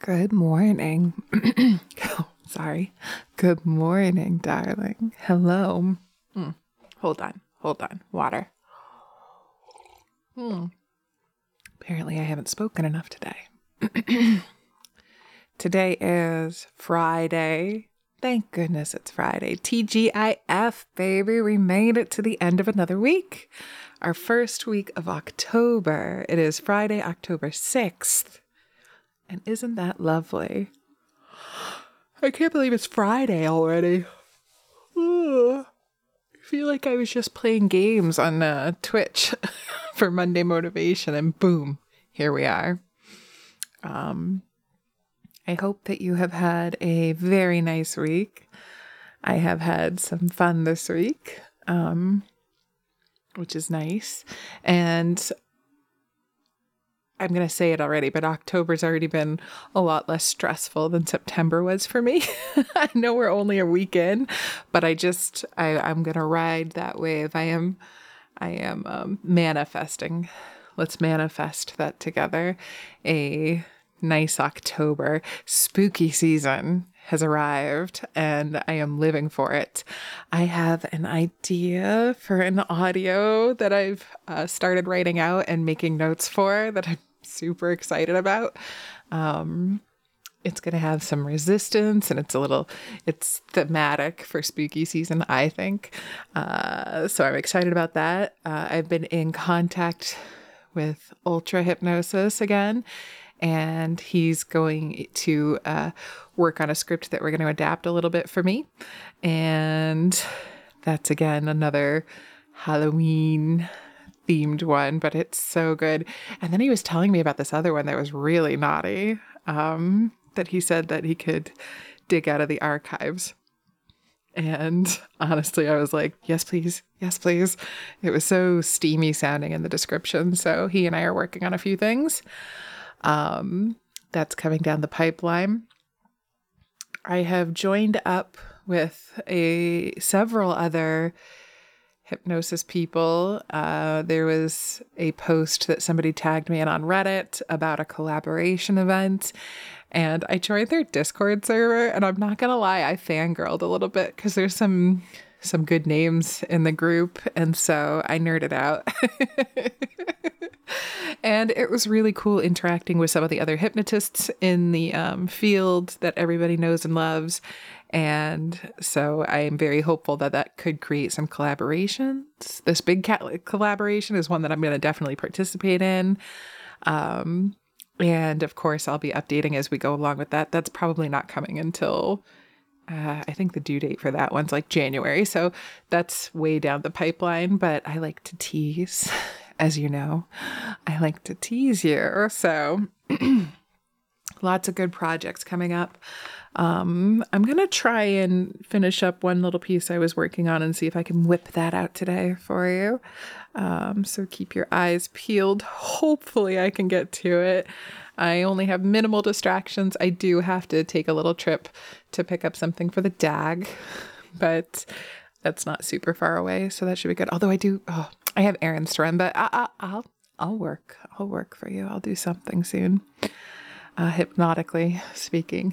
Good morning. Oh, sorry. Good morning, darling. Hello. Hold on. Water. Apparently I haven't spoken enough today. Today is Friday. Thank goodness it's Friday. TGIF, baby. We made it to the end of another week. Our first week of October. It is Friday, October 6th. And isn't that lovely? I can't believe it's Friday already. I feel like I was just playing games on Twitch for Monday Motivation, and boom, here we are. I hope that you have had a very nice week. I have had some fun this week, which is nice. And I'm going to say it already, but October's already been a lot less stressful than September was for me. I know we're only a week in, but I'm going to ride that wave. I am manifesting. Let's manifest that together. A nice October. Spooky season has arrived and I am living for it. I have an idea for an audio that I've started writing out and making notes for that I'm super excited about. It's going to have some resistance and it's thematic for spooky season, I think. So I'm excited about that. I've been in contact with Ultra Hypnosis again, and he's going to work on a script that we're going to adapt a little bit for me. And that's, again, another Halloween themed one, but it's so good. And then he was telling me about this other one that was really naughty, that he said that he could dig out of the archives. And honestly, I was like, yes, please. Yes, please. It was so steamy sounding in the description. So he and I are working on a few things. That's coming down the pipeline. I have joined up with several other hypnosis people. There was a post that somebody tagged me in on Reddit about a collaboration event, and I joined their Discord server, and I'm not gonna lie, I fangirled a little bit because there's some good names in the group, and so I nerded out. And it was really cool interacting with some of the other hypnotists in the field that everybody knows and loves. And so I am very hopeful that could create some collaborations. This big collaboration is one that I'm going to definitely participate in. And of course, I'll be updating as we go along with that. That's probably not coming until I think the due date for that one's like January. So that's way down the pipeline, but I like to tease. As you know, I like to tease you. So lots of good projects coming up. I'm going to try and finish up one little piece I was working on and see if I can whip that out today for you. So keep your eyes peeled. Hopefully I can get to it. I only have minimal distractions. I do have to take a little trip to pick up something for the DAG, but that's not super far away. So that should be good. Although I have errands to run, but I'll work. I'll work for you. I'll do something soon. Hypnotically speaking.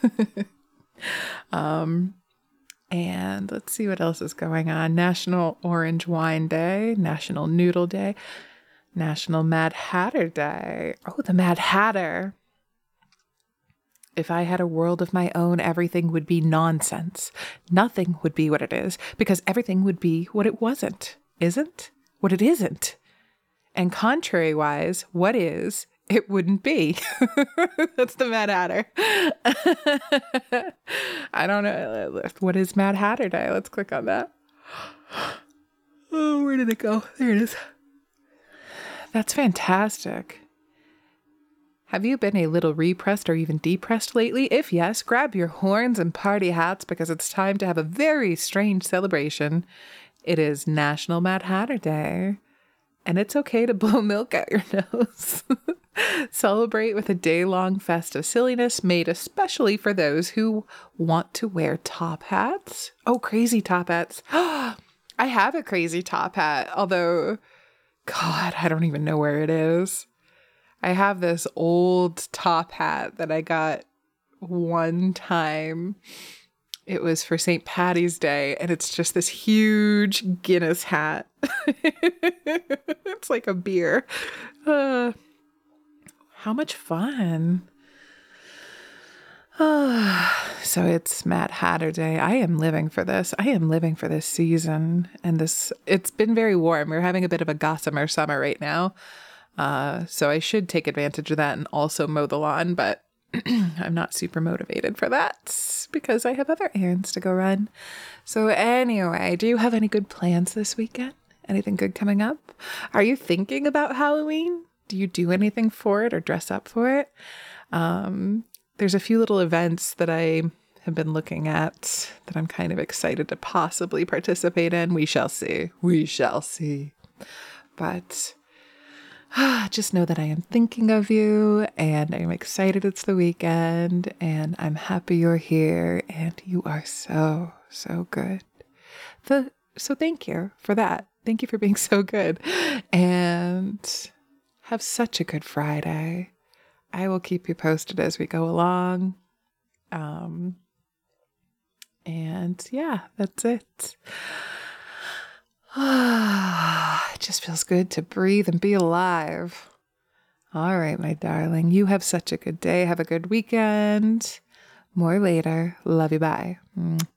And let's see what else is going on. National Orange Wine Day, National Noodle Day, National Mad Hatter Day. Oh, the Mad Hatter. If I had a world of my own, everything would be nonsense. Nothing would be what it is, because everything would be what it isn't what it isn't. And contrary-wise, what is, it wouldn't be. That's the Mad Hatter. I don't know. What is Mad Hatter Day? Let's click on that. Oh, where did it go? There it is. That's fantastic. Have you been a little repressed or even depressed lately? If yes, grab your horns and party hats because it's time to have a very strange celebration. It is National Mad Hatter Day. And it's okay to blow milk out your nose. Celebrate with a day-long festive silliness made especially for those who want to wear top hats. Oh, crazy top hats. I have a crazy top hat, although, God, I don't even know where it is. I have this old top hat that I got one time. It was for St. Patty's Day, and it's just this huge Guinness hat. It's like a beer. How much fun. So it's Mad Hatter Day. I am living for this. I am living for this season. And it's been very warm. We're having a bit of a gossamer summer right now. So I should take advantage of that and also mow the lawn, but I'm not super motivated for that because I have other errands to go run. So anyway, do you have any good plans this weekend? Anything good coming up? Are you thinking about Halloween? Do you do anything for it or dress up for it? There's a few little events that I have been looking at that I'm kind of excited to possibly participate in. We shall see. We shall see. But just know that I am thinking of you and I'm excited it's the weekend and I'm happy you're here and you are so, so good. So thank you for that. Thank you for being so good and have such a good Friday. I will keep you posted as we go along. And yeah, that's it. It just feels good to breathe and be alive. All right, my darling. You have such a good day. Have a good weekend. More later. Love you. Bye.